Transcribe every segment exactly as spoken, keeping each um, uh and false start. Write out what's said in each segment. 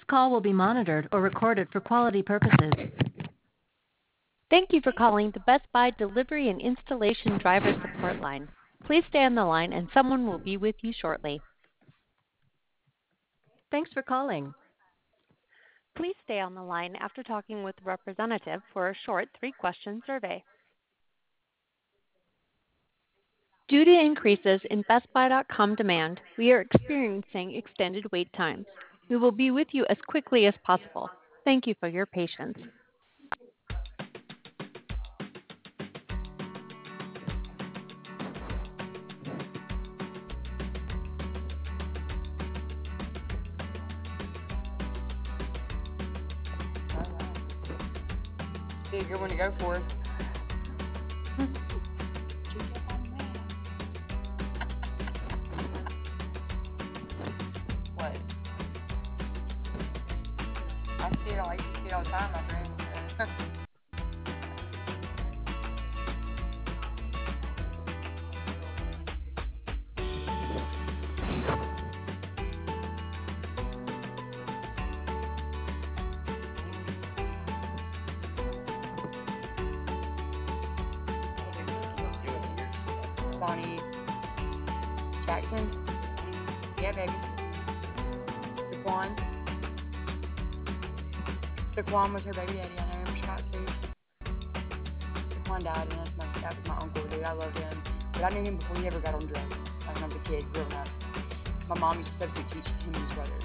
call will be monitored or recorded for quality purposes. Thank you for calling the Best Buy Delivery and Installation Driver Support Line. Please stay on the line and someone will be with you shortly. Thanks for calling. Please stay on the line after talking with a representative for a short three-question survey. Due to increases in Best Buy dot com demand, we are experiencing extended wait times. We will be with you as quickly as possible. Thank you for your patience. Be a good one to go for. What? I see it all. I used to see it all the time, my friend. Bonnie Jackson. Yeah, baby. Daquan. Daquan was her baby daddy. I know him. Scott too. Daquan died, and that's my that was my uncle, dude. I loved him, but I knew him before he ever got on drugs. Like when I was a kid, growing up. My mom used to substitute teach him and his brother.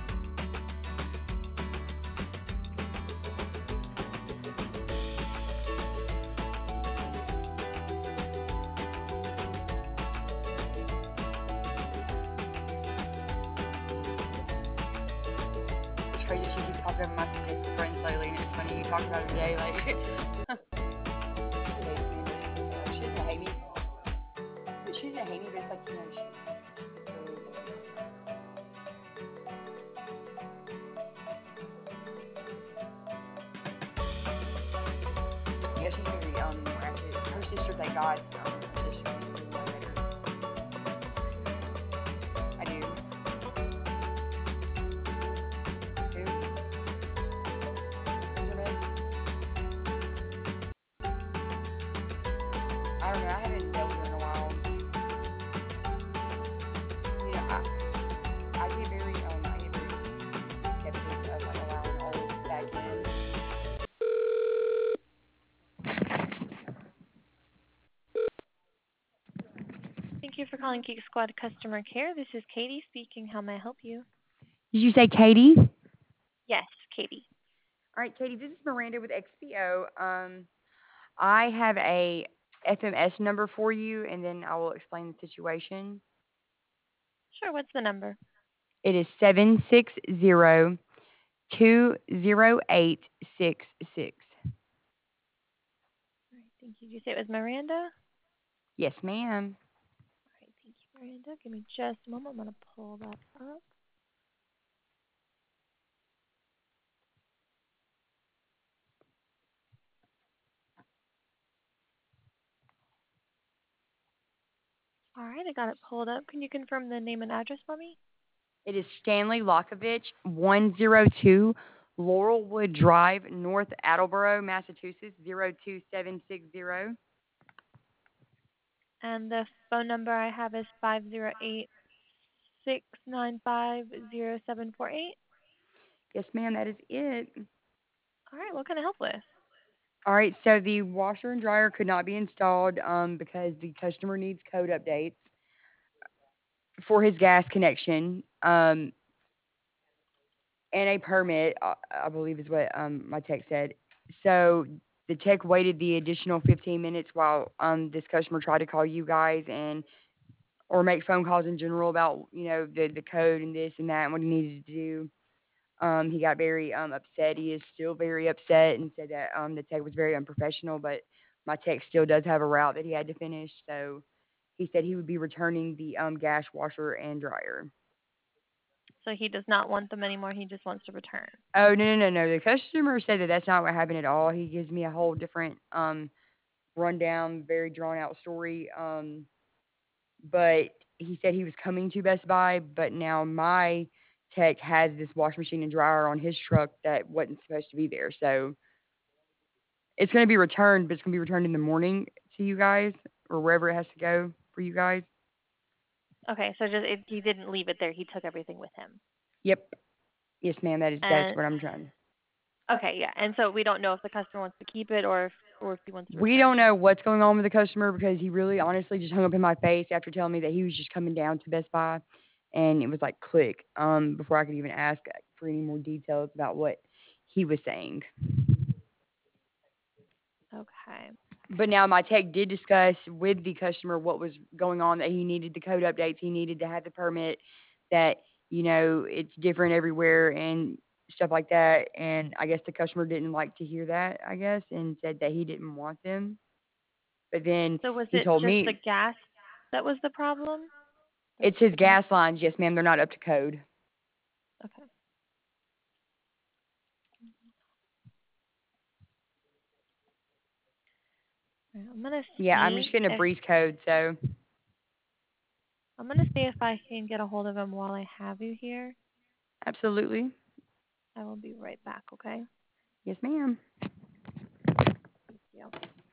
It's crazy. She keeps popping up in my Facebook friends lately, and it's funny. You talk about her today, like. She doesn't hate me. She doesn't hate me, but it's like, you know, she. Yeah, she's very um ratchet. Her sister, thank God, um, her sister is really way better. I do. Who? Who's her name? I don't know. I haven't dealt with her in a while. You know, I I get very um I get very skeptic of like allowing old back in. Thank you for calling Geek Squad Customer Care. This is Katie speaking. How may I help you? Did you say Katie? Yes, Katie. All right, Katie. This is Miranda with X P O. Um, I have a F M S number for you, and then I will explain the situation. Sure, what's the number? It is seven six zero two zero eight six six. All right, thank you. Did you say it was Miranda? All Yes, ma'am. right, thank you, Miranda. Give me just a moment. I'm going to pull that up. All right, I got it pulled up. Can you confirm the name and address for me? It is Stanley Lockovich, one oh two Laurelwood Drive, North Attleboro, Massachusetts, zero two seven six zero. And the phone number I have is five zero eight, six nine five, zero seven four eight. Yes, ma'am, that is it. All right, what can I help with? All right, so the washer and dryer could not be installed um, because the customer needs code updates for his gas connection. Um, and a permit, I, I believe is what um, my tech said. So the tech waited the additional fifteen minutes while um, this customer tried to call you guys and or make phone calls in general about you know the the code and this and that and what he needed to do. Um, he got very um, upset. He is still very upset and said that um, the tech was very unprofessional. But my tech still does have a route that he had to finish. So he said he would be returning the um, gas washer and dryer. So he does not want them anymore. He just wants to return. Oh, no, no, no, no. The customer said that that's not what happened at all. He gives me a whole different um rundown, very drawn out story. Um, but he said he was coming to Best Buy, but now my tech has this washing machine and dryer on his truck that wasn't supposed to be there. So it's going to be returned, but it's going to be returned in the morning to you guys or wherever it has to go for you guys. Okay, so just it, he didn't leave it there. He took everything with him. Yep. Yes, ma'am. That is that's And what I'm trying. okay, yeah. And so we don't know if the customer wants to keep it or if or if he wants to We return don't it. know what's going on with the customer because he really honestly just hung up in my face after telling me that he was just coming down to Best Buy, and it was like click um before I could even ask for any more details about what he was saying. Okay. But now my tech did discuss with the customer what was going on, that he needed the code updates, he needed to have the permit, that, you know, it's different everywhere and stuff like that. And I guess the customer didn't like to hear that, I guess, and said that he didn't want them. But then So was he it told just the me gas that was the problem? The, it's his the gas connection? lines. Yes, ma'am, they're not up to code. Okay. All right, I'm gonna Yeah, I'm just see getting a if breeze code, so I'm gonna see if I can get a hold of him while I have you here. absolutely. I will be right back, okay? Yes, ma'am. Thank you.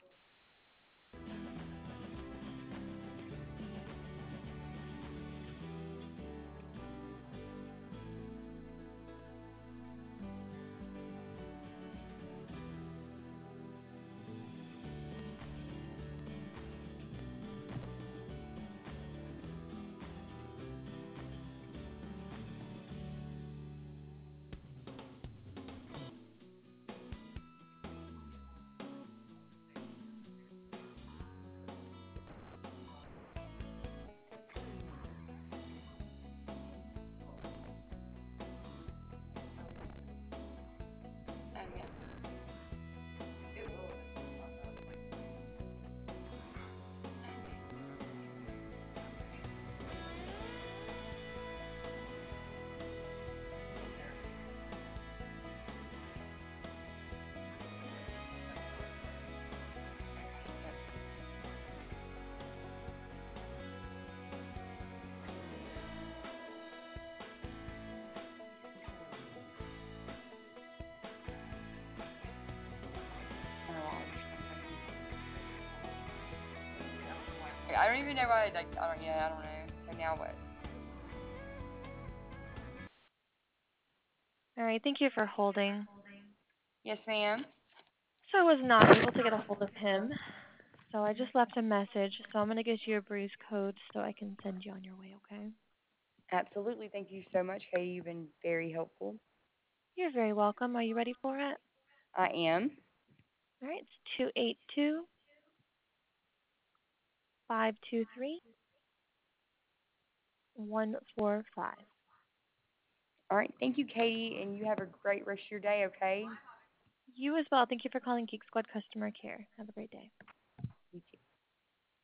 I don't even know why. Like, I don't. Yeah, I don't know. So now what? All right, thank you for holding. Yes, ma'am. So I was not able to get a hold of him. So I just left a message. So I'm gonna get you a breeze code so I can send you on your way, okay? Absolutely. Thank you so much, Katie. You've been very helpful. You're very welcome. Are you ready for it? I am. All right, it's two eight two, five two three, one four five. All right. Thank you, Katie, and you have a great rest of your day, okay? You as well. Thank you for calling Geek Squad customer care. Have a great day.